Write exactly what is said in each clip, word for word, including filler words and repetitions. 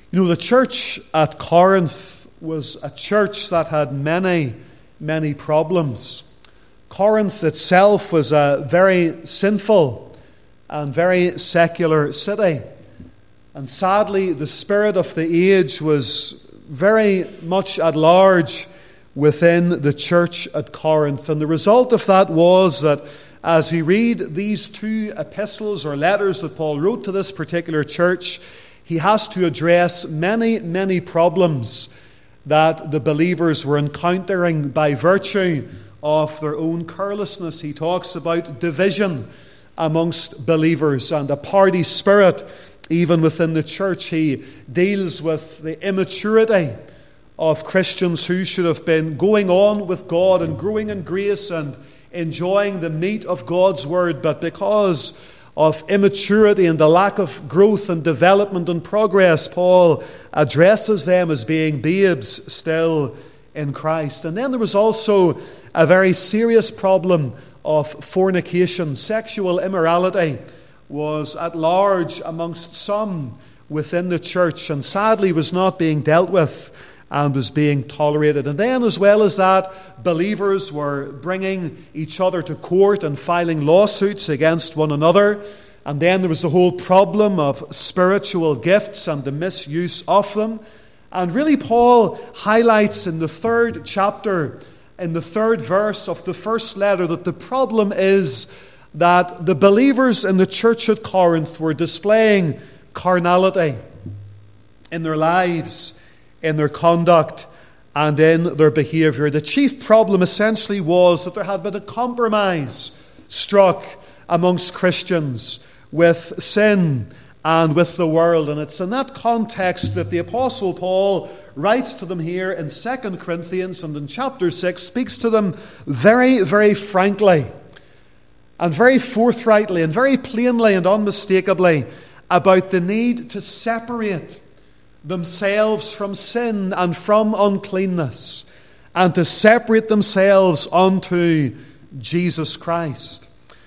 You know, the church at Corinth was a church that had many, many problems. Corinth itself was a very sinful and very secular city. And sadly, the spirit of the age was very much at large within the church at Corinth. And the result of that was that as we read these two epistles or letters that Paul wrote to this particular church, he has to address many, many problems that the believers were encountering by virtue of their own carelessness. He talks about division amongst believers and a party spirit even within the church. He deals with the immaturity of Christians who should have been going on with God and growing in grace and enjoying the meat of God's word, but because of immaturity and the lack of growth and development and progress, Paul addresses them as being babes still in Christ. And then there was also a very serious problem of fornication. Sexual immorality was at large amongst some within the church, and sadly was not being dealt with and was being tolerated. And then, as well as that, believers were bringing each other to court and filing lawsuits against one another. And then there was the whole problem of spiritual gifts and the misuse of them. And really, Paul highlights in the third chapter, in the third verse of the first letter, that the problem is that the believers in the church at Corinth were displaying carnality in their lives, in their conduct, and in their behavior. The chief problem essentially was that there had been a compromise struck amongst Christians with sin and with the world. And it's in that context that the Apostle Paul writes to them here in Second Corinthians, and in chapter six speaks to them very, very frankly and very forthrightly and very plainly and unmistakably about the need to separate themselves from sin and from uncleanness, and to separate themselves unto Jesus Christ.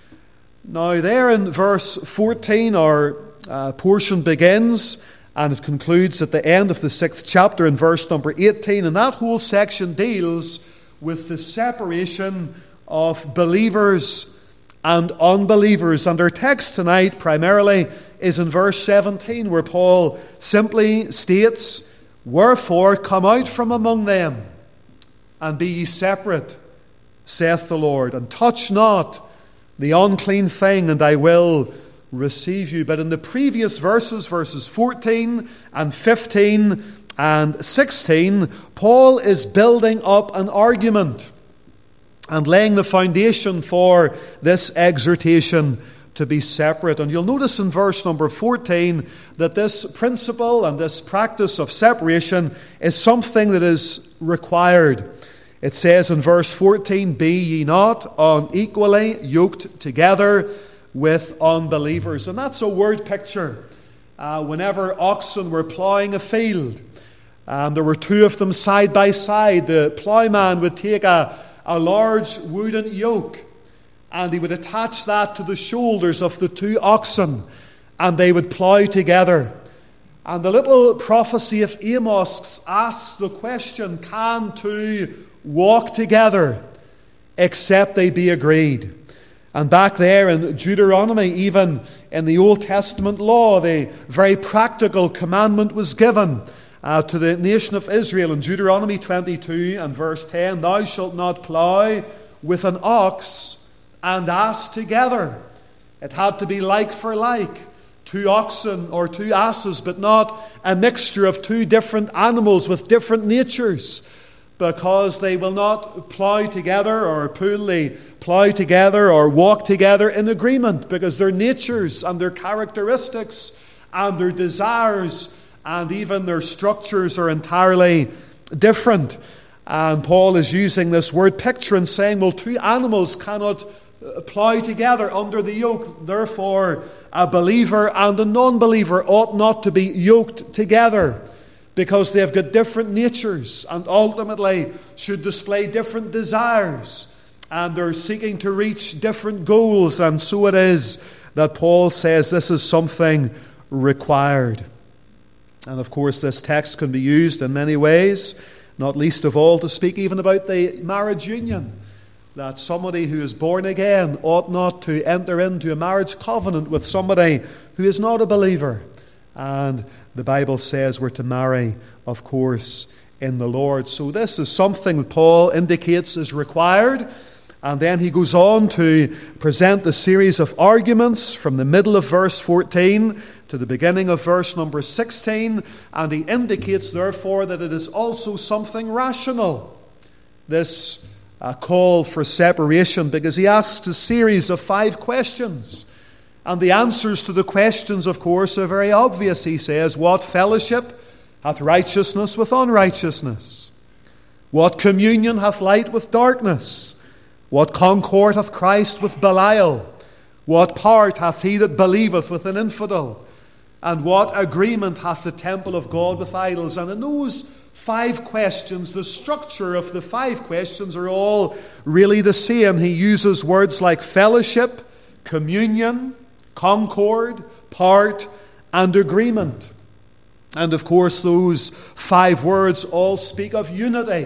Now, there in verse fourteen, our uh, portion begins, and it concludes at the end of the sixth chapter in verse number eighteen, and that whole section deals with the separation of believers and unbelievers. And our text tonight primarily is in verse seventeen, where Paul simply states, "Wherefore come out from among them, and be ye separate, saith the Lord, and touch not the unclean thing, and I will receive you." But in the previous verses, verses fourteen and fifteen and sixteen, Paul is building up an argument and laying the foundation for this exhortation to be separate. And you'll notice in verse number fourteen that this principle and this practice of separation is something that is required. It says in verse fourteen, "Be ye not unequally yoked together with unbelievers." And that's a word picture. Uh, whenever oxen were ploughing a field, and there were two of them side by side, the ploughman would take a, a large wooden yoke, and he would attach that to the shoulders of the two oxen, and they would plough together. And the little prophecy of Amos asks the question, can two walk together except they be agreed? And back there in Deuteronomy, even in the Old Testament law, the very practical commandment was given uh, to the nation of Israel in Deuteronomy twenty-two and verse ten, "Thou shalt not plough with an ox and ass together." It had to be like for like, two oxen or two asses, but not a mixture of two different animals with different natures, because they will not plough together or poorly plough together or walk together in agreement, because their natures and their characteristics and their desires and even their structures are entirely different. And Paul is using this word picture and saying, well, two animals cannot plough together under the yoke. Therefore, a believer and a non-believer ought not to be yoked together, because they have got different natures and ultimately should display different desires, and they're seeking to reach different goals. And so it is that Paul says this is something required. And of course, this text can be used in many ways, not least of all to speak even about the marriage union, that somebody who is born again ought not to enter into a marriage covenant with somebody who is not a believer. And the Bible says we're to marry, of course, in the Lord. So this is something that Paul indicates is required. And then he goes on to present the series of arguments from the middle of verse fourteen to the beginning of verse number sixteen. And he indicates, therefore, that it is also something rational, this uh, call for separation, because he asks a series of five questions. And the answers to the questions, of course, are very obvious. He says, what fellowship hath righteousness with unrighteousness? What communion hath light with darkness? What concord hath Christ with Belial? What part hath he that believeth with an infidel? And what agreement hath the temple of God with idols? And in those five questions, the structure of the five questions are all really the same. He uses words like fellowship, communion, concord, part, and agreement. And of course, those five words all speak of unity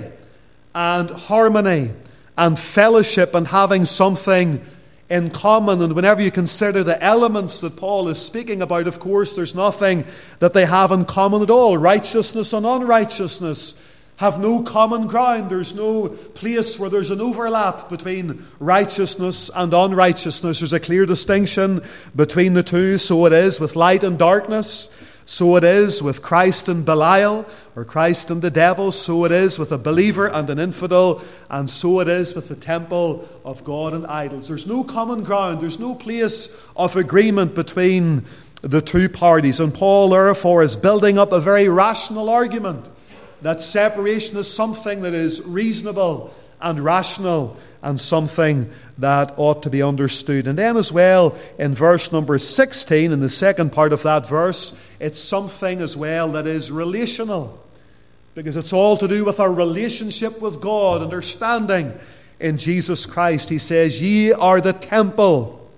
and harmony and fellowship and having something in common. And whenever you consider the elements that Paul is speaking about, of course, there's nothing that they have in common at all. Righteousness and unrighteousness have no common ground. There's no place where there's an overlap between righteousness and unrighteousness. There's a clear distinction between the two. So it is with light and darkness. So it is with Christ and Belial, or Christ and the devil. So it is with a believer and an infidel. And so it is with the temple of God and idols. There's no common ground. There's no place of agreement between the two parties. And Paul, therefore, is building up a very rational argument that separation is something that is reasonable and rational and something that ought to be understood. And then as well, in verse number sixteen, in the second part of that verse, it's something as well that is relational, because it's all to do with our relationship with God and our standing in Jesus Christ. He says, ye are the temple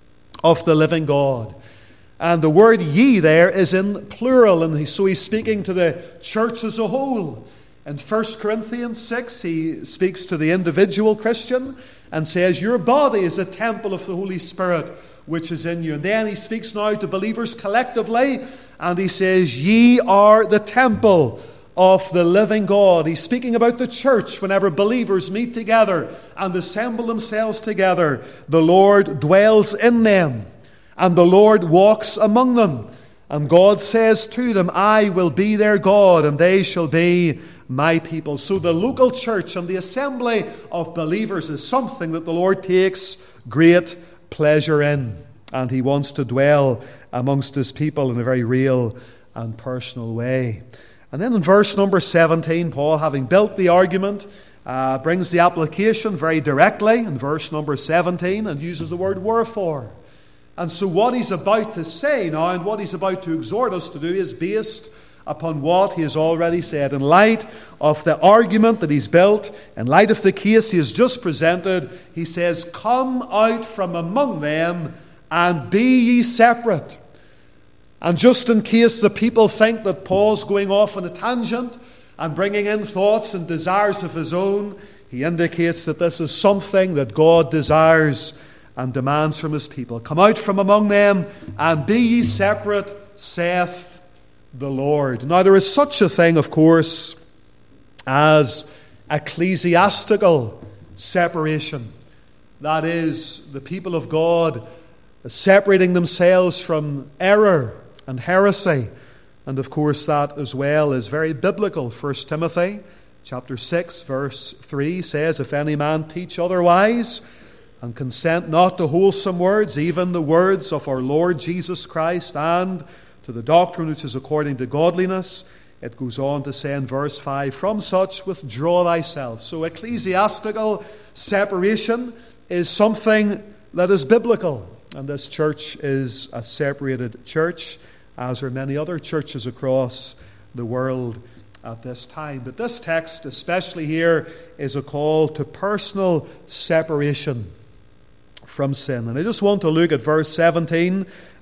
of the living God. And the word ye there is in plural, and so he's speaking to the church as a whole. In First Corinthians six, he speaks to the individual Christian and says, your body is a temple of the Holy Spirit which is in you. And then he speaks now to believers collectively, and he says, ye are the temple of the living God. He's speaking about the church. Whenever believers meet together and assemble themselves together, the Lord dwells in them, and the Lord walks among them. And God says to them, I will be their God, and they shall be my people. So the local church and the assembly of believers is something that the Lord takes great pleasure in. And he wants to dwell amongst his people in a very real and personal way. And then in verse number seventeen, Paul, having built the argument, uh, brings the application very directly in verse number seventeen and uses the word wherefore. And so what he's about to say now and what he's about to exhort us to do is based upon what he has already said. In light of the argument that he's built, in light of the case he has just presented, he says, come out from among them and be ye separate. And just in case the people think that Paul's going off on a tangent and bringing in thoughts and desires of his own, he indicates that this is something that God desires and demands from his people. Come out from among them and be ye separate, saith the Lord. Now there is such a thing, of course, as ecclesiastical separation. That is, the people of God separating themselves from error and heresy. And of course that as well is very biblical. First Timothy chapter six verse three says, if any man teach otherwise, and consent not to wholesome words, even the words of our Lord Jesus Christ, and to the doctrine which is according to godliness, it goes on to say in verse five, from such withdraw thyself. So ecclesiastical separation is something that is biblical. And this church is a separated church, as are many other churches across the world at this time. But this text, especially here, is a call to personal separation from sin. And I just want to look at verse seventeen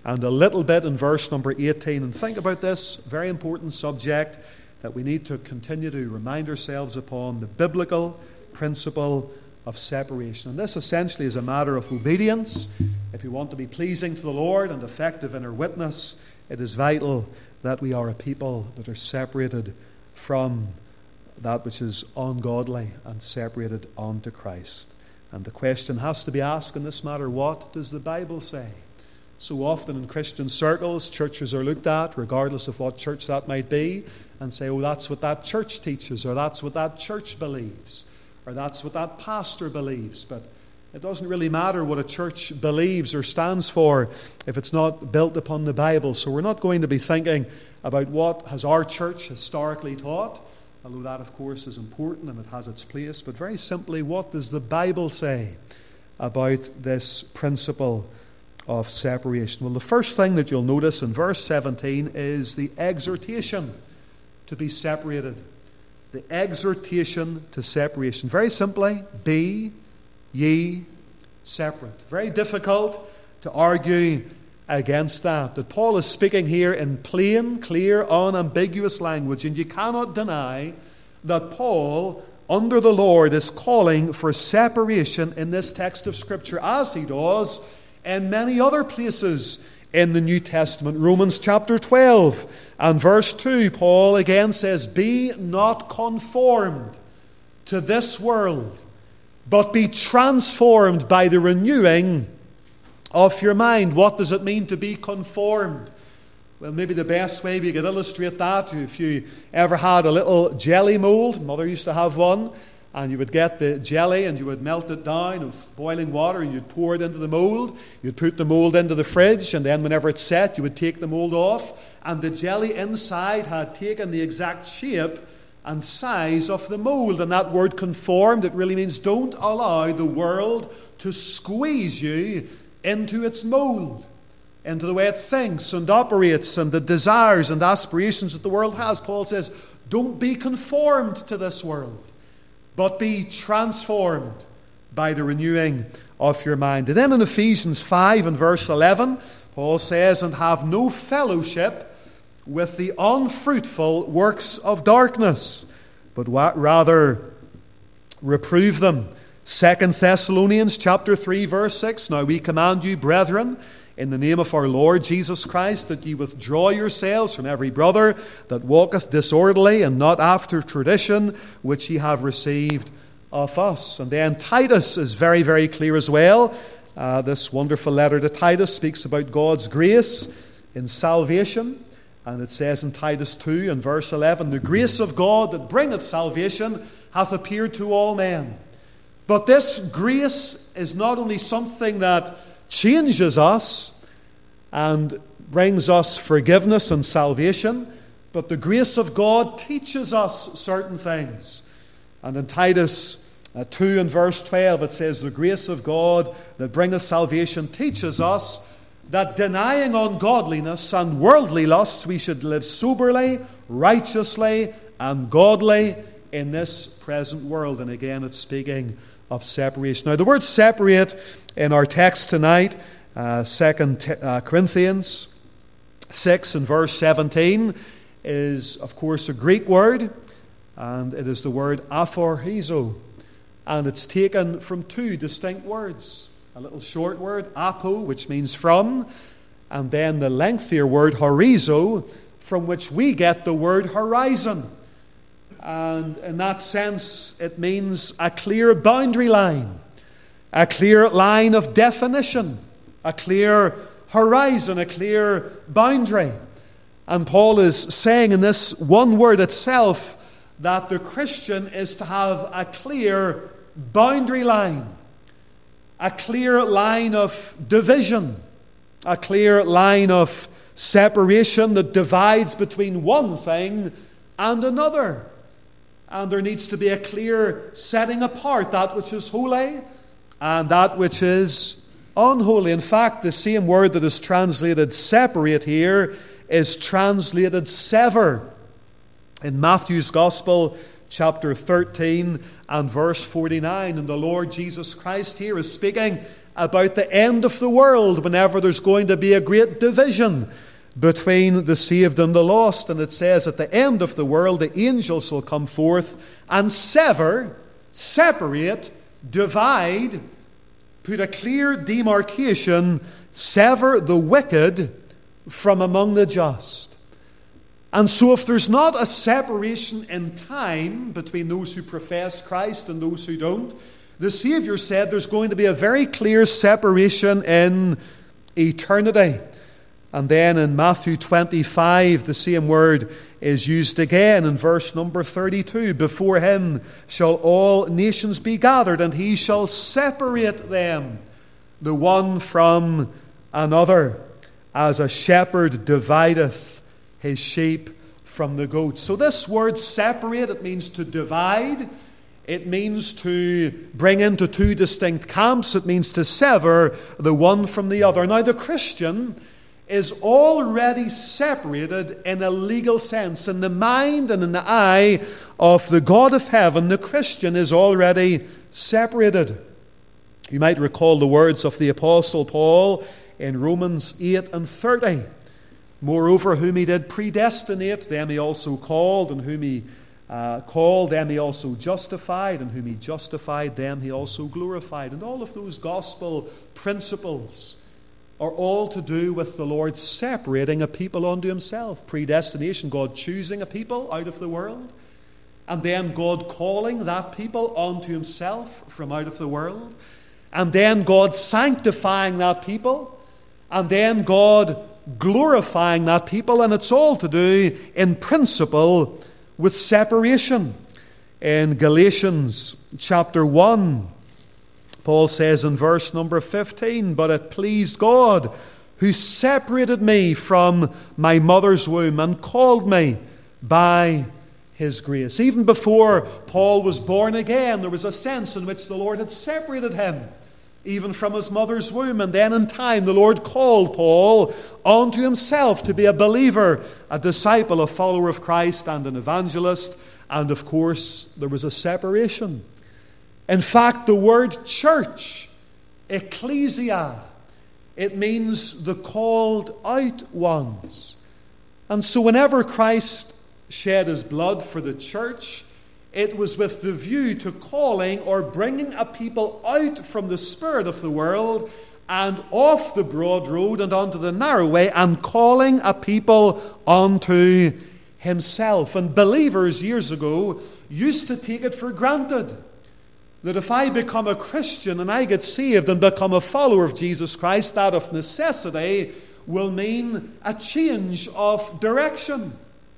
and a little bit in verse number eighteen. And think about this very important subject that we need to continue to remind ourselves upon, the biblical principle of separation. And this essentially is a matter of obedience. If we want to be pleasing to the Lord and effective in our witness, it is vital that we are a people that are separated from that which is ungodly and separated unto Christ. And the question has to be asked in this matter, what does the Bible say? So often in Christian circles, churches are looked at, regardless of what church that might be, and say, oh, that's what that church teaches, or that's what that church believes, or that's what that pastor believes. But it doesn't really matter what a church believes or stands for if it's not built upon the Bible. So we're not going to be thinking about what has our church historically taught, although that, of course, is important and it has its place. But very simply, what does the Bible say about this principle of separation? Well, the first thing that you'll notice in verse seventeen is the exhortation to be separated. The exhortation to separation. Very simply, be ye separate. Very difficult to argue against that. That Paul is speaking here in plain, clear, unambiguous language, and you cannot deny that Paul, under the Lord, is calling for separation in this text of Scripture, as he does in many other places in the New Testament. Romans chapter twelve and verse two, Paul again says, be not conformed to this world, but be transformed by the renewing of your mind. What does it mean to be conformed? Well, maybe the best way we could illustrate that, if you ever had a little jelly mold, Mother used to have one, and you would get the jelly and you would melt it down with boiling water and you'd pour it into the mold. You'd put the mold into the fridge, and then whenever it's set, you would take the mold off, and the jelly inside had taken the exact shape and size of the mold. And that word conformed, it really means don't allow the world to squeeze you into its mold, into the way it thinks and operates and the desires and aspirations that the world has. Paul says, don't be conformed to this world, but be transformed by the renewing of your mind. And then in Ephesians five and verse eleven, Paul says, and have no fellowship with the unfruitful works of darkness, but rather reprove them. Second Thessalonians chapter three verse six, now we command you, brethren, in the name of our Lord Jesus Christ, that ye withdraw yourselves from every brother that walketh disorderly, and not after tradition which ye have received of us. And then Titus is very, very clear as well. Uh, this wonderful letter to Titus speaks about God's grace in salvation. And it says in Titus two and verse eleven, the grace of God that bringeth salvation hath appeared to all men. But this grace is not only something that changes us and brings us forgiveness and salvation, but the grace of God teaches us certain things. And in Titus uh, two and verse twelve, it says, the grace of God that bringeth salvation teaches us that denying ungodliness and worldly lusts, we should live soberly, righteously, and godly in this present world. And again, it's speaking of separation. Now, the word separate in our text tonight, uh, Second uh, Corinthians six and verse seventeen, is, of course, a Greek word, and it is the word aphorizo. And it's taken from two distinct words. A little short word, apo, which means from, and then the lengthier word horizo, from which we get the word horizon. And in that sense, it means a clear boundary line, a clear line of definition, a clear horizon, a clear boundary. And Paul is saying in this one word itself that the Christian is to have a clear boundary line, a clear line of division, a clear line of separation that divides between one thing and another. And there needs to be a clear setting apart, that which is holy and that which is unholy. In fact, the same word that is translated separate here is translated sever. In Matthew's Gospel, chapter thirteen and verse forty-nine, and the Lord Jesus Christ here is speaking about the end of the world, whenever there's going to be a great division between the saved and the lost. And it says at the end of the world, the angels will come forth and sever, separate, divide, put a clear demarcation, sever the wicked from among the just. And so if there's not a separation in time between those who profess Christ and those who don't, the Saviour said there's going to be a very clear separation in eternity. And then in Matthew twenty-five, the same word is used again in verse number thirty-two. Before him shall all nations be gathered, and he shall separate them, the one from another, as a shepherd divideth his sheep from the goats. So this word separate, it means to divide. It means to bring into two distinct camps. It means to sever the one from the other. Now the Christian is already separated in a legal sense. In the mind and in the eye of the God of heaven, the Christian is already separated. You might recall the words of the Apostle Paul in Romans eight and thirty. Moreover, whom he did predestinate, them he also called, and whom he uh, called, them he also justified, and whom he justified, them he also glorified. And all of those gospel principles are all to do with the Lord separating a people unto himself. Predestination, God choosing a people out of the world, and then God calling that people unto himself from out of the world, and then God sanctifying that people, and then God glorifying that people. And it's all to do in principle with separation. In Galatians chapter one, Paul says in verse number fifteen, but it pleased God who separated me from my mother's womb and called me by his grace. Even before Paul was born again, there was a sense in which the Lord had separated him, even from his mother's womb. And then in time, the Lord called Paul unto himself to be a believer, a disciple, a follower of Christ, and an evangelist. And of course, there was a separation. In fact, the word church, ecclesia, it means the called out ones. And so whenever Christ shed his blood for the church, it was with the view to calling or bringing a people out from the spirit of the world and off the broad road and onto the narrow way, and calling a people unto himself. And believers years ago used to take it for granted that if I become a Christian and I get saved and become a follower of Jesus Christ, that of necessity will mean a change of direction,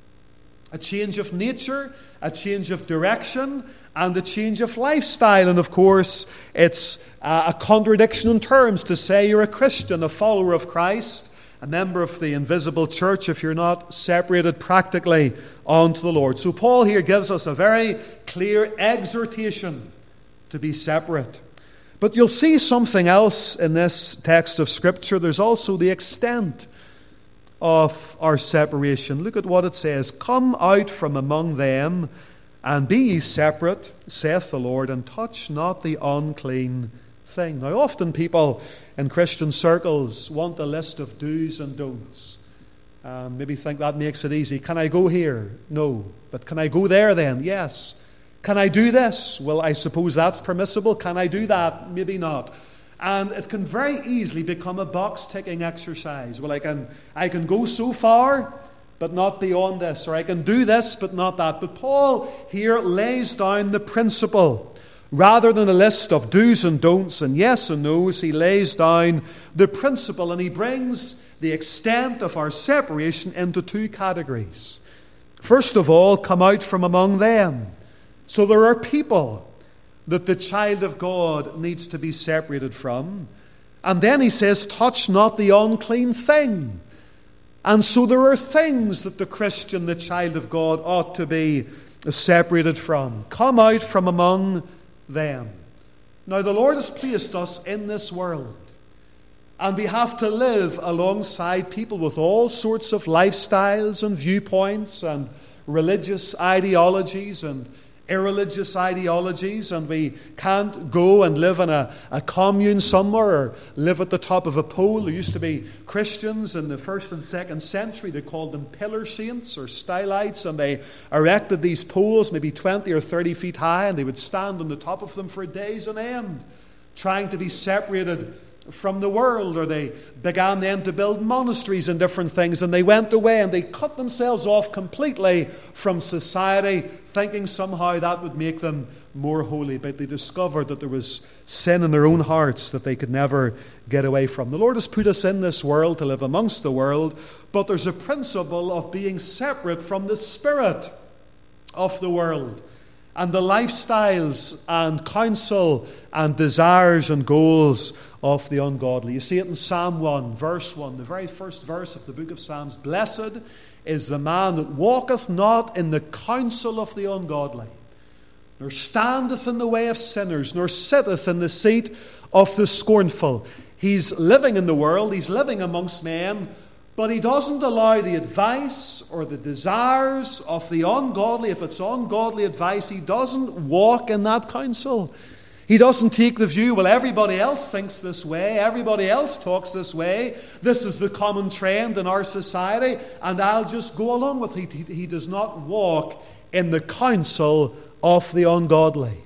a change of nature, a change of direction, and a change of lifestyle. And of course, it's a contradiction in terms to say you're a Christian, a follower of Christ, a member of the invisible church, if you're not separated practically unto the Lord. So Paul here gives us a very clear exhortation to be separate. But you'll see something else in this text of Scripture. There's also the extent of our separation. Look at what it says. Come out from among them, and be ye separate, saith the Lord, and touch not the unclean thing. Now often people in Christian circles want a list of do's and don'ts. Um, maybe think that makes it easy. Can I go here? No. But can I go there then? Yes. Can I do this? Well, I suppose that's permissible. Can I do that? Maybe not. And it can very easily become a box-ticking exercise. Well, I can, I can go so far, but not beyond this. Or I can do this, but not that. But Paul here lays down the principle. Rather than a list of do's and don'ts and yes and no's, he lays down the principle, and he brings the extent of our separation into two categories. First of all, come out from among them. So there are people that the child of God needs to be separated from. And then he says, touch not the unclean thing. And so there are things that the Christian, the child of God, ought to be separated from. Come out from among them. Now the Lord has placed us in this world, and we have to live alongside people with all sorts of lifestyles and viewpoints and religious ideologies and irreligious ideologies, and we can't go and live in a, a commune somewhere or live at the top of a pole. There used to be Christians in the first and second century. They called them pillar saints or stylites, and they erected these poles maybe twenty or thirty feet high, and they would stand on the top of them for days on end, trying to be separated from the world. Or they began then to build monasteries and different things, and they went away and they cut themselves off completely from society, thinking somehow that would make them more holy. But they discovered that there was sin in their own hearts that they could never get away from. The Lord has put us in this world to live amongst the world, but there's a principle of being separate from the spirit of the world and the lifestyles and counsel and desires and goals of the ungodly. You see it in Psalm one, verse one, the very first verse of the book of Psalms. Blessed is the man that walketh not in the counsel of the ungodly, nor standeth in the way of sinners, nor sitteth in the seat of the scornful. He's living in the world, he's living amongst men, but he doesn't allow the advice or the desires of the ungodly. If it's ungodly advice, he doesn't walk in that counsel. He doesn't take the view, well, everybody else thinks this way, everybody else talks this way, this is the common trend in our society, and I'll just go along with it. He, he does not walk in the counsel of the ungodly.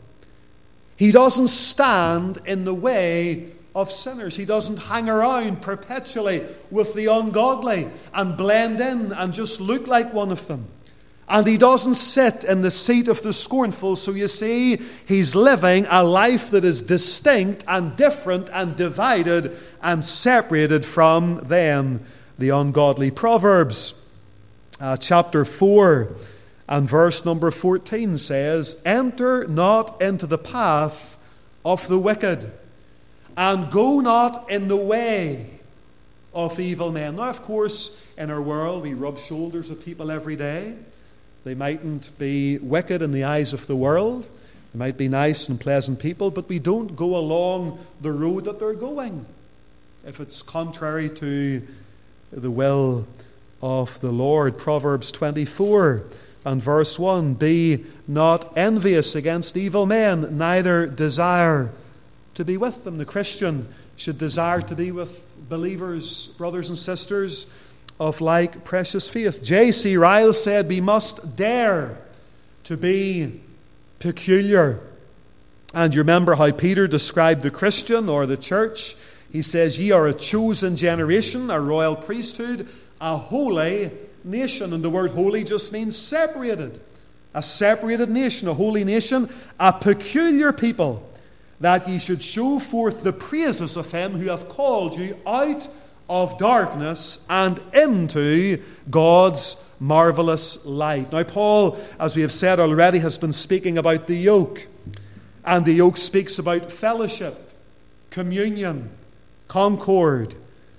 He doesn't stand in the way of sinners. He doesn't hang around perpetually with the ungodly and blend in and just look like one of them. And he doesn't sit in the seat of the scornful. So you see, he's living a life that is distinct and different and divided and separated from them, the ungodly. Proverbs uh, chapter four and verse number fourteen says, Enter not into the path of the wicked, and go not in the way of evil men. Now, of course, in our world, we rub shoulders with people every day. They mightn't be wicked in the eyes of the world. They might be nice and pleasant people, but we don't go along the road that they're going if it's contrary to the will of the Lord. Proverbs twenty-four and verse one, Be not envious against evil men, neither desire to be with them. The Christian should desire to be with believers, brothers and sisters of like precious faith. J C Ryle said, we must dare to be peculiar. And you remember how Peter described the Christian or the church. He says, Ye are a chosen generation, a royal priesthood, a holy nation. And the word holy just means separated. A separated nation, a holy nation, a peculiar people, that ye should show forth the praises of him who hath called you out of darkness and into God's marvelous light. Now, Paul, as we have said already, has been speaking about the yoke. And the yoke speaks about fellowship, communion, concord.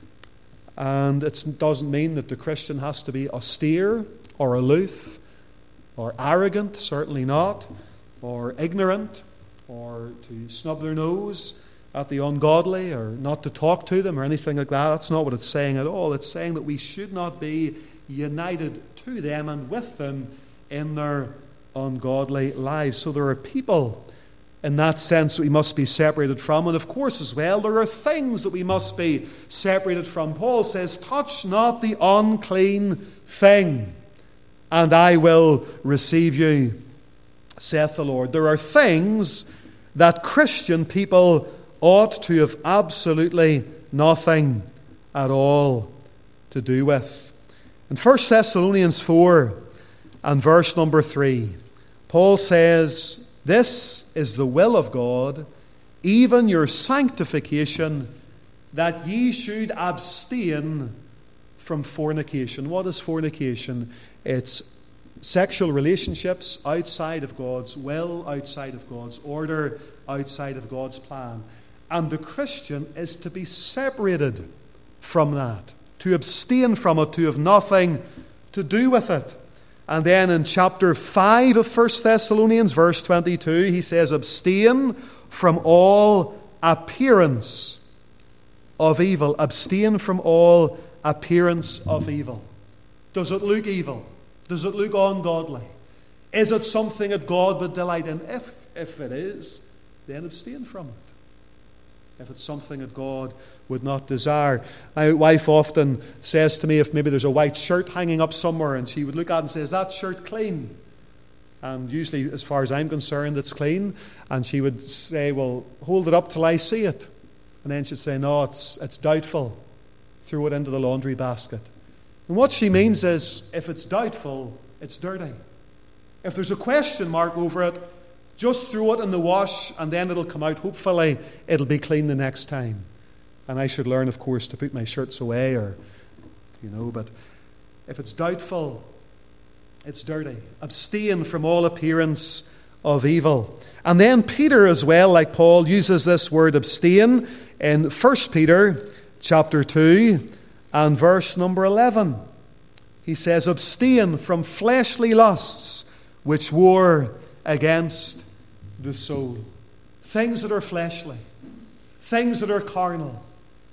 And it doesn't mean that the Christian has to be austere or aloof or arrogant, certainly not, or ignorant, or to snub their nose at the ungodly, or not to talk to them or anything like that. That's not what it's saying at all. It's saying that we should not be united to them and with them in their ungodly lives. So there are people in that sense that we must be separated from. And of course as well, there are things that we must be separated from. Paul says, touch not the unclean thing, and I will receive you, saith the Lord. There are things that Christian people ought to have absolutely nothing at all to do with. In First Thessalonians four and verse number three, Paul says, This is the will of God, even your sanctification, that ye should abstain from fornication. What is fornication? It's sexual relationships outside of God's will, outside of God's order, outside of God's plan. And the Christian is to be separated from that, to abstain from it, to have nothing to do with it. And then in chapter five of First Thessalonians, verse twenty-two, he says, Abstain from all appearance of evil. Abstain from all appearance of evil. Does it look evil? Does it look ungodly? Is it something that God would delight in? If, if it is, then abstain from it. If it's something that God would not desire. My wife often says to me, if maybe there's a white shirt hanging up somewhere, and she would look at it and say, is that shirt clean? And usually, as far as I'm concerned, it's clean. And she would say, well, hold it up till I see it. And then she'd say, no, it's, it's doubtful. Throw it into the laundry basket. And what she means is, if it's doubtful, it's dirty. If there's a question mark over it, just throw it in the wash and then it'll come out. Hopefully, it'll be clean the next time. And I should learn, of course, to put my shirts away, or, you know, but if it's doubtful, it's dirty. Abstain from all appearance of evil. And then Peter as well, like Paul, uses this word abstain in First Peter chapter two and verse number eleven. He says, abstain from fleshly lusts which war against the soul. Things that are fleshly, things that are carnal,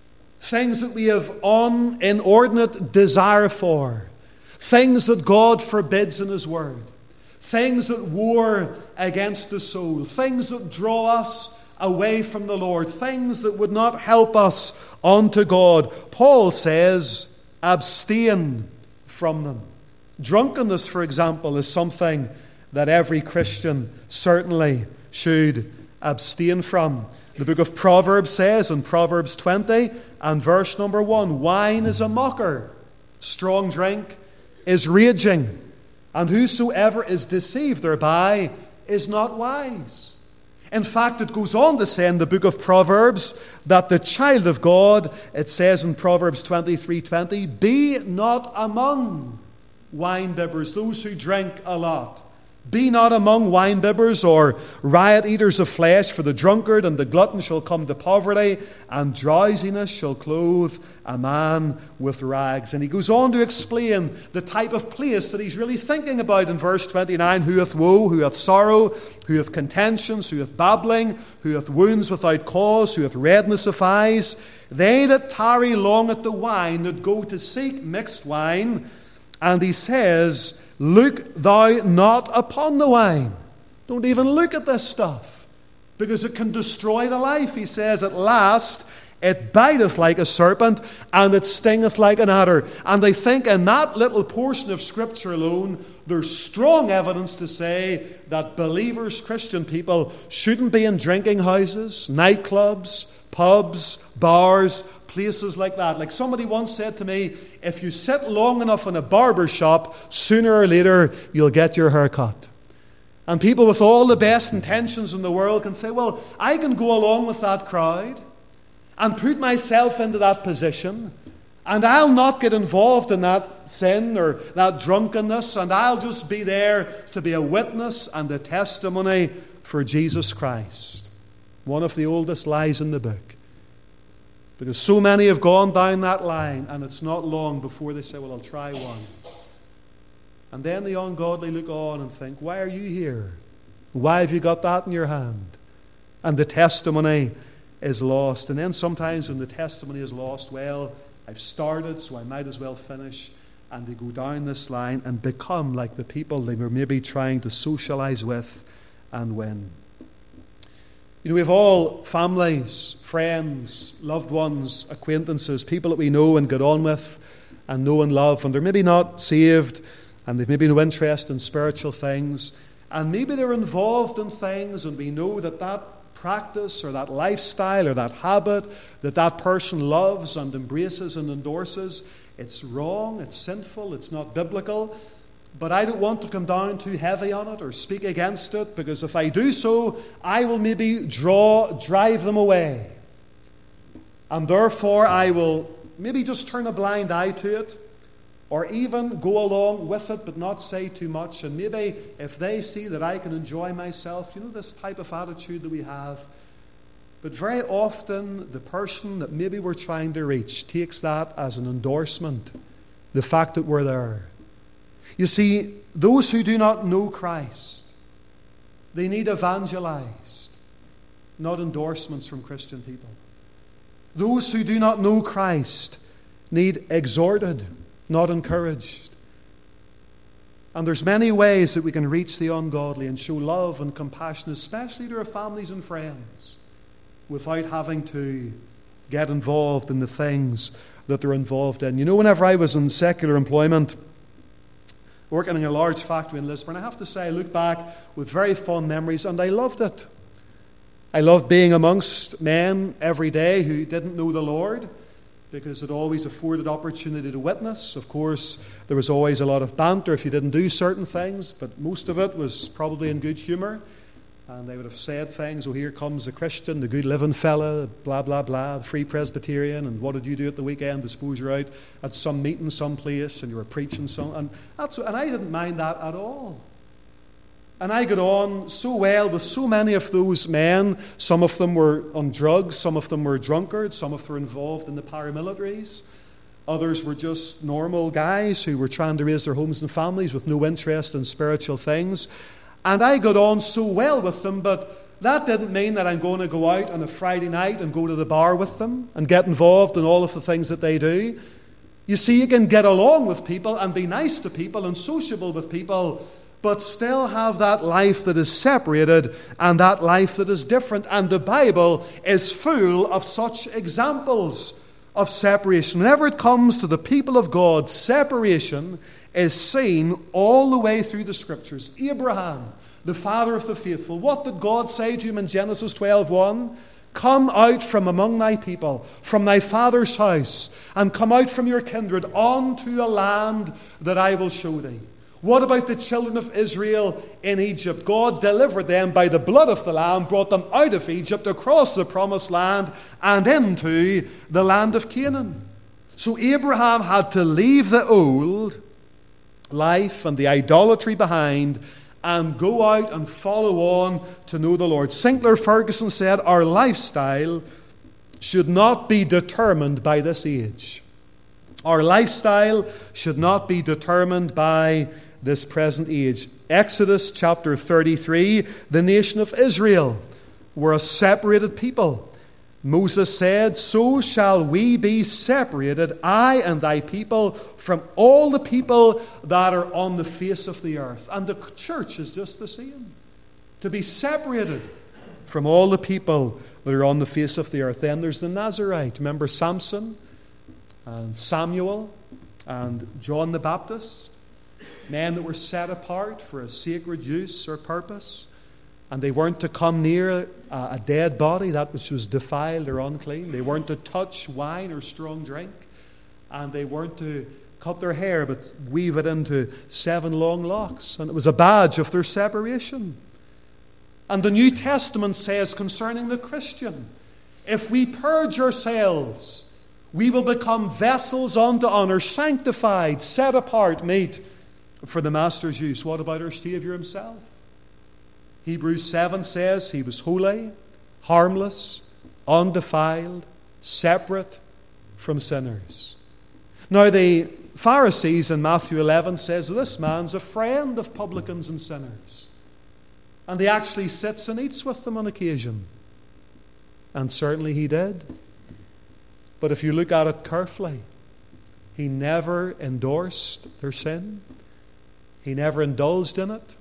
things that we have an inordinate desire for, things that God forbids in His Word, things that war against the soul, things that draw us away from the Lord, things that would not help us unto God. Paul says, abstain from them. Drunkenness, for example, is something that every Christian certainly should abstain from. The book of Proverbs says in Proverbs twenty and verse number one, wine is a mocker, strong drink is raging, and whosoever is deceived thereby is not wise. In fact, it goes on to say in the book of Proverbs that the child of God, it says in Proverbs twenty-three twenty, be not among wine-bibbers, those who drink a lot. Be not among wine-bibbers or riot eaters of flesh, for the drunkard and the glutton shall come to poverty, and drowsiness shall clothe a man with rags. And he goes on to explain the type of place that he's really thinking about in verse twenty-nine. Who hath woe, who hath sorrow, who hath contentions, who hath babbling, who hath wounds without cause, who hath redness of eyes. They that tarry long at the wine, that go to seek mixed wine. And he says, look thou not upon the wine. Don't even look at this stuff, because it can destroy the life. He says, at last it biteth like a serpent, and it stingeth like an adder. And I think in that little portion of Scripture alone, there's strong evidence to say that believers, Christian people, shouldn't be in drinking houses, nightclubs, pubs, bars, places like that. Like somebody once said to me, if you sit long enough in a barber shop, sooner or later you'll get your hair cut. And people with all the best intentions in the world can say, well, I can go along with that crowd and put myself into that position, and I'll not get involved in that sin or that drunkenness, and I'll just be there to be a witness and a testimony for Jesus Christ. One of the oldest lies in the book. Because so many have gone down that line, and it's not long before they say, well, I'll try one. And then the ungodly look on and think, why are you here? Why have you got that in your hand? And the testimony is lost. And then sometimes when the testimony is lost, well, I've started, so I might as well finish. And they go down this line and become like the people they were maybe trying to socialize with and win. You know, we have all families, friends, loved ones, acquaintances, people that we know and get on with and know and love, and they're maybe not saved, and they've maybe no interest in spiritual things, and maybe they're involved in things, and we know that that practice or that lifestyle or that habit that that person loves and embraces and endorses, it's wrong, it's sinful, it's not biblical. But I don't want to come down too heavy on it or speak against it, because if I do so, I will maybe draw, drive them away. And therefore, I will maybe just turn a blind eye to it, or even go along with it but not say too much. And maybe if they see that I can enjoy myself, you know, this type of attitude that we have. But very often, the person that maybe we're trying to reach takes that as an endorsement, the fact that we're there. You see, those who do not know Christ, they need evangelized, not endorsements from Christian people. Those who do not know Christ need exhorted, not encouraged. And there's many ways that we can reach the ungodly and show love and compassion, especially to our families and friends, without having to get involved in the things that they're involved in. You know, whenever I was in secular employment, working in a large factory in Lisburn, I have to say I look back with very fond memories, and I loved it. I loved being amongst men every day who didn't know the Lord, because it always afforded opportunity to witness. Of course, there was always a lot of banter if you didn't do certain things, but most of it was probably in good humour. And they would have said things, oh, here comes the Christian, the good living fella, blah, blah, blah, the Free Presbyterian, and what did you do at the weekend? I suppose you're out at some meeting someplace and you were preaching some, and that's and I didn't mind that at all. And I got on so well with so many of those men. Some of them were on drugs, some of them were drunkards, some of them were involved in the paramilitaries. Others were just normal guys who were trying to raise their homes and families with no interest in spiritual things. And I got on so well with them, but that didn't mean that I'm going to go out on a Friday night and go to the bar with them and get involved in all of the things that they do. You see, you can get along with people and be nice to people and sociable with people, but still have that life that is separated and that life that is different. And the Bible is full of such examples of separation. Whenever it comes to the people of God, separation is seen all the way through the Scriptures. Abraham, the father of the faithful, what did God say to him in Genesis twelve one? Come out from among thy people, from thy father's house, and come out from your kindred unto a land that I will show thee. What about the children of Israel in Egypt? God delivered them by the blood of the Lamb, brought them out of Egypt, across the promised land, and into the land of Canaan. So Abraham had to leave the old life and the idolatry behind and go out and follow on to know the Lord. Sinclair Ferguson said, our lifestyle should not be determined by this age. Our lifestyle should not be determined by this present age. Exodus chapter thirty-three, the nation of Israel were a separated people. Moses said, so shall we be separated, I and thy people, from all the people that are on the face of the earth. And the church is just the same. To be separated from all the people that are on the face of the earth. Then there's the Nazarite. Remember Samson and Samuel and John the Baptist? Men that were set apart for a sacred use or purpose. And they weren't to come near a dead body, that which was defiled or unclean. They weren't to touch wine or strong drink. And they weren't to cut their hair, but weave it into seven long locks. And it was a badge of their separation. And the New Testament says concerning the Christian, if we purge ourselves, we will become vessels unto honor, sanctified, set apart, meet for the Master's use. What about our Savior himself? Hebrews seven says he was holy, harmless, undefiled, separate from sinners. Now the Pharisees in Matthew eleven says this man's a friend of publicans and sinners. And he actually sits and eats with them on occasion. And certainly he did. But if you look at it carefully, he never endorsed their sin. He never indulged in it.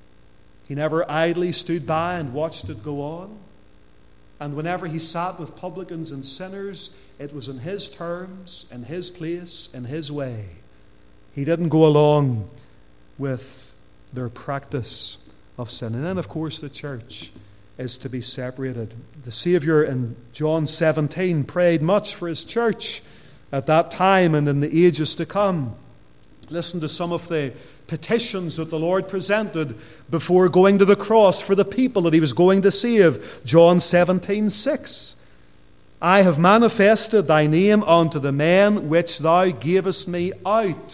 He never idly stood by and watched it go on. And whenever he sat with publicans and sinners, it was in his terms, in his place, in his way. He didn't go along with their practice of sin. And then, of course, the church is to be separated. The Saviour in John seventeen prayed much for his church at that time and in the ages to come. Listen to some of the petitions that the Lord presented before going to the cross for the people that he was going to save. John seventeen six. I have manifested thy name unto the men which thou gavest me out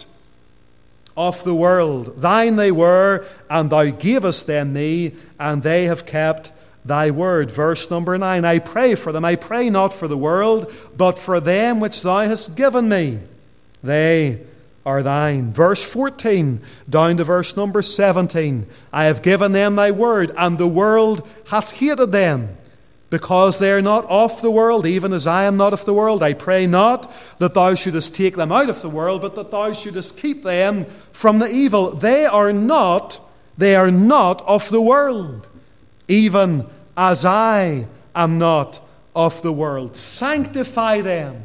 of the world. Thine they were, and thou gavest them me, and they have kept thy word. Verse number nine. I pray for them. I pray not for the world, but for them which thou hast given me. They are thine. Verse fourteen down to verse number seventeen. I have given them thy word, and the world hath hated them, because they are not of the world, even as I am not of the world. I pray not that thou shouldest take them out of the world, but that thou shouldest keep them from the evil. They are not, they are not of the world, even as I am not of the world. Sanctify them,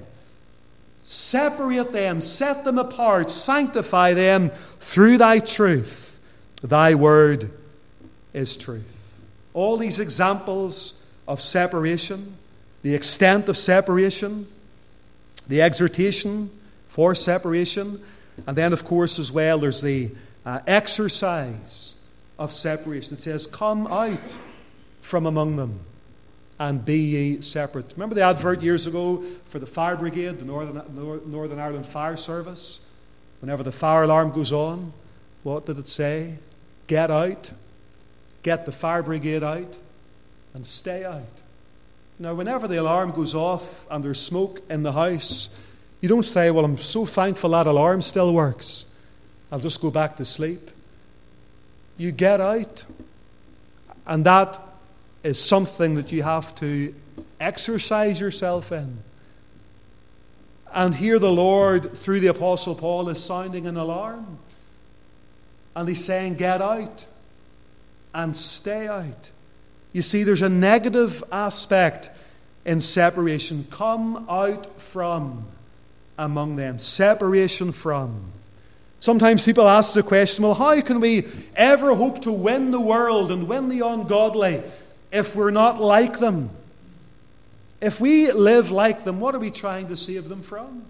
separate them, set them apart, sanctify them through thy truth. Thy word is truth. All these examples of separation, the extent of separation, the exhortation for separation, and then, of course, as well, there's the uh, exercise of separation. It says, come out from among them and be ye separate. Remember the advert years ago for the fire brigade, the Northern, Northern Ireland Fire Service? Whenever the fire alarm goes on, what did it say? Get out, get the fire brigade out, and stay out. Now, whenever the alarm goes off and there's smoke in the house, you don't say, well, I'm so thankful that alarm still works. I'll just go back to sleep. You get out. And that is something that you have to exercise yourself in. And here the Lord, through the Apostle Paul, is sounding an alarm. And he's saying, get out and stay out. You see, there's a negative aspect in separation. Come out from among them. Separation from. Sometimes people ask the question, well, how can we ever hope to win the world and win the ungodly if we're not like them? If we live like them, what are we trying to save them from?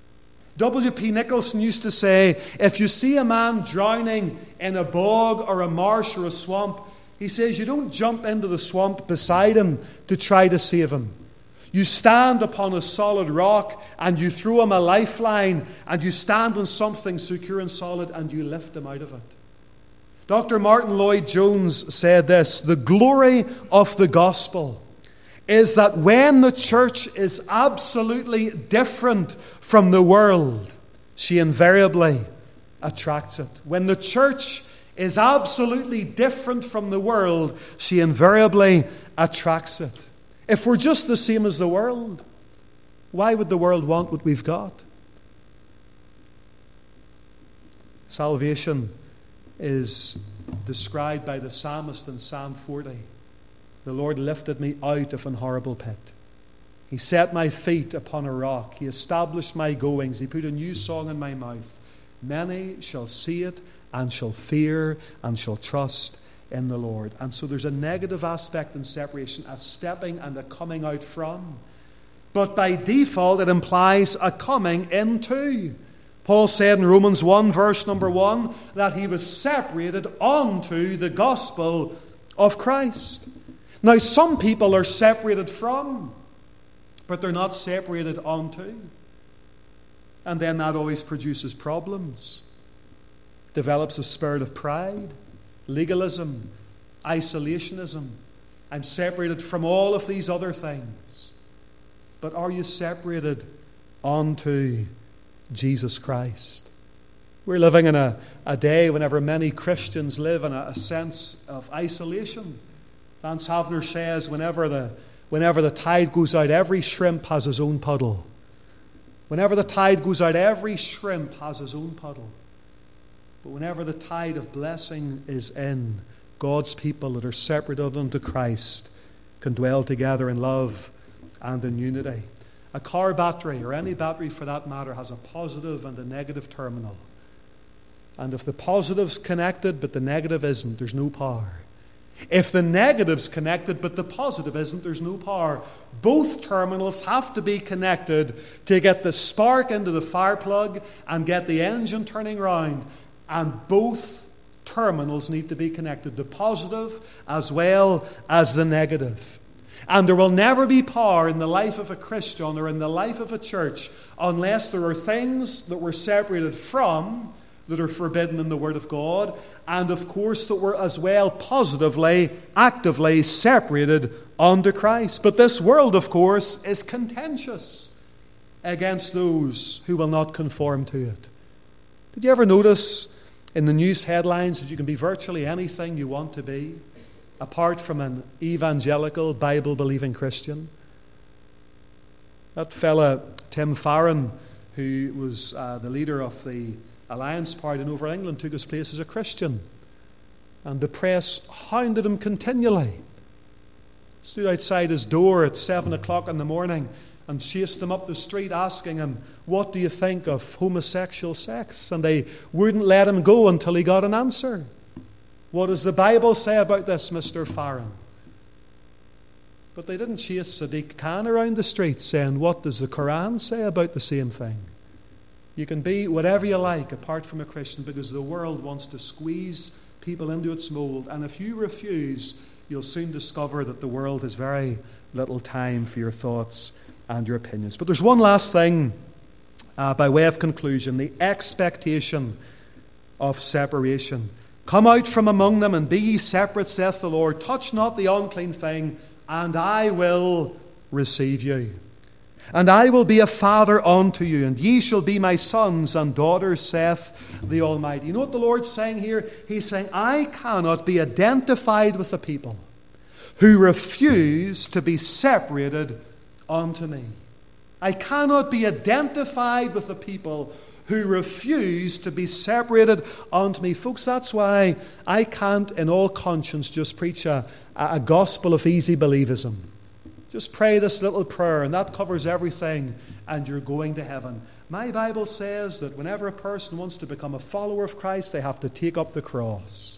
W P Nicholson used to say, if you see a man drowning in a bog or a marsh or a swamp, he says, you don't jump into the swamp beside him to try to save him. You stand upon a solid rock and you throw him a lifeline and you stand on something secure and solid and you lift him out of it. Doctor Martin Lloyd-Jones said this, the glory of the gospel is that when the church is absolutely different from the world, she invariably attracts it. When the church is absolutely different from the world, she invariably attracts it. If we're just the same as the world, why would the world want what we've got? Salvation is described by the psalmist in Psalm forty. The Lord lifted me out of an horrible pit. He set my feet upon a rock. He established my goings. He put a new song in my mouth. Many shall see it and shall fear and shall trust in the Lord. And so there's a negative aspect in separation, a stepping and a coming out from. But by default, it implies a coming into. Paul said in Romans one, verse number one, that he was separated unto the gospel of Christ. Now, some people are separated from, but they're not separated unto. And then that always produces problems. Develops a spirit of pride, legalism, isolationism. I'm separated from all of these other things. But are you separated unto Jesus Christ? We're living in a, a day whenever many Christians live in a, a sense of isolation. Vance Havner says whenever the, whenever the tide goes out, every shrimp has his own puddle. Whenever the tide goes out, every shrimp has his own puddle. But whenever the tide of blessing is in, God's people that are separated unto Christ can dwell together in love and in unity. A car battery, or any battery for that matter, has a positive and a negative terminal. And if the positive's connected but the negative isn't, there's no power. If the negative's connected but the positive isn't, there's no power. Both terminals have to be connected to get the spark into the fire plug and get the engine turning round. And both terminals need to be connected, the positive as well as the negative. And there will never be power in the life of a Christian or in the life of a church unless there are things that we're separated from that are forbidden in the Word of God, and of course that we're as well positively, actively separated unto Christ. But this world, of course, is contentious against those who will not conform to it. Did you ever notice in the news headlines that you can be virtually anything you want to be? apart from an evangelical, Bible-believing Christian. That fella, Tim Farron, who was uh, the leader of the Alliance Party in over England, took his place as a Christian. And the press hounded him continually. Stood outside his door at seven o'clock in the morning and chased him up the street asking him, what do you think of homosexual sex? And they wouldn't let him go until he got an answer. What does the Bible say about this, Mister Farron? But they didn't chase Sadiq Khan around the street saying, what does the Quran say about the same thing? You can be whatever you like apart from a Christian because the world wants to squeeze people into its mold. And if you refuse, you'll soon discover that the world has very little time for your thoughts and your opinions. But there's one last thing uh, by way of conclusion, the expectation of separation. Come out from among them and be ye separate, saith the Lord. Touch not the unclean thing, and I will receive you. And I will be a father unto you, and ye shall be my sons and daughters, saith the Almighty. You know what the Lord's saying here? He's saying, I cannot be identified with the people who refuse to be separated unto me. I cannot be identified with the people who refuse to be separated unto me. Folks, that's why I can't in all conscience just preach a, a gospel of easy believism. Just pray this little prayer and that covers everything and you're going to heaven. My Bible says that whenever a person wants to become a follower of Christ, they have to take up the cross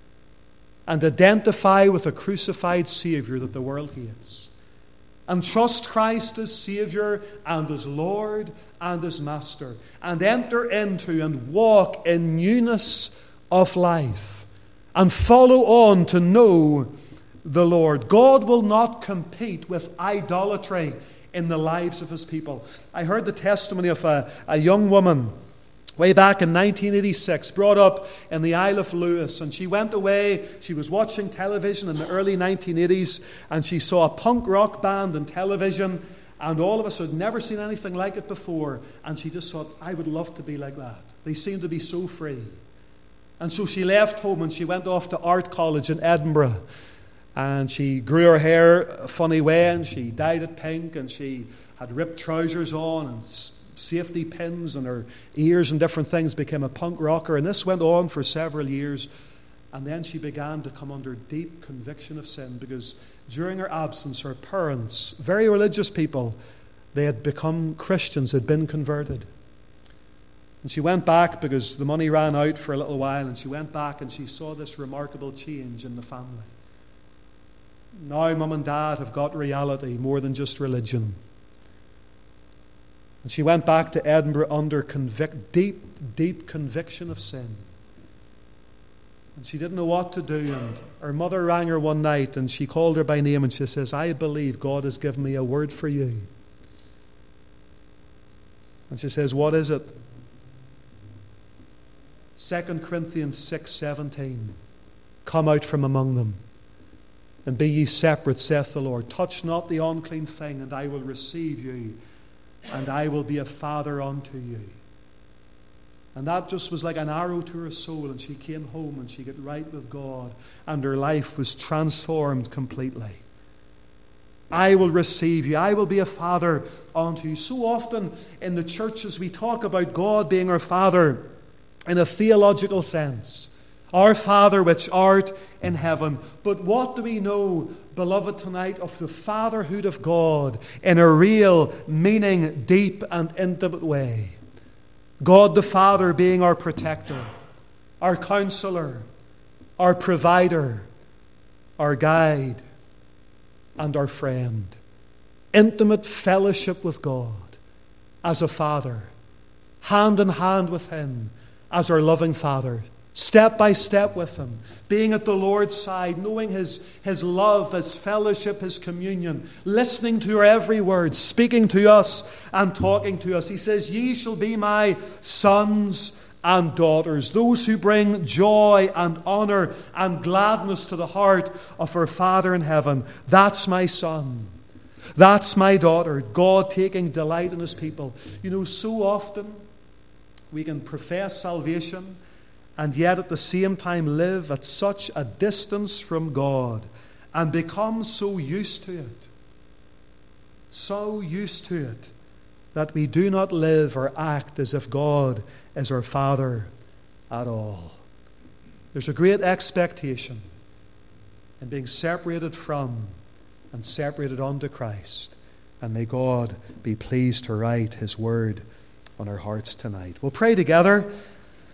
and identify with a crucified Savior that the world hates. And trust Christ as Savior and as Lord and as Master. And enter into and walk in newness of life. And follow on to know the Lord. God will not compete with idolatry in the lives of His people. I heard the testimony of a, a young woman way back in nineteen eighty-six, brought up in the Isle of Lewis, and she went away. She was watching television in the early nineteen eighties, and she saw a punk rock band on television, and all of us had never seen anything like it before, and she just thought, I would love to be like that. They seem to be so free. And so she left home and she went off to art college in Edinburgh. And she grew her hair a funny way, and she dyed it pink, and she had ripped trousers on and safety pins in her ears and different things, became a punk rocker. And this went on for several years. And then she began to come under deep conviction of sin, because during her absence, her parents, very religious people, they had become Christians, had been converted. And she went back because the money ran out for a little while, and she went back and she saw this remarkable change in the family. Now Mum and Dad have got reality more than just religion. And she went back to Edinburgh under convic- deep, deep conviction of sin. And she didn't know what to do. And her mother rang her one night and she called her by name and she says, I believe God has given me a word for you. And she says, what is it? Second Corinthians six seventeen. Come out from among them and be ye separate, saith the Lord. Touch not the unclean thing, and I will receive you, and I will be a father unto you. And that just was like an arrow to her soul, and she came home and she got right with God, and her life was transformed completely. I will receive you. I will be a father unto you. So often in the churches we talk about God being our Father in a theological sense. Our Father which art in heaven. But what do we know, beloved, tonight of the fatherhood of God in a real, meaning, deep and intimate way? God the Father being our protector, our counselor, our provider, our guide, and our friend. Intimate fellowship with God as a Father, hand in hand with Him as our loving Father, step by step with Him, being at the Lord's side, knowing His, His love, His fellowship, His communion, listening to our every word, speaking to us and talking to us. He says, ye shall be my sons and daughters, those who bring joy and honor and gladness to the heart of our Father in heaven. That's my son. That's my daughter. God taking delight in His people. You know, so often we can profess salvation and yet at the same time live at such a distance from God and become so used to it, so used to it, that we do not live or act as if God is our Father at all. There's a great expectation in being separated from and separated unto Christ. And may God be pleased to write his word on our hearts tonight. We'll pray together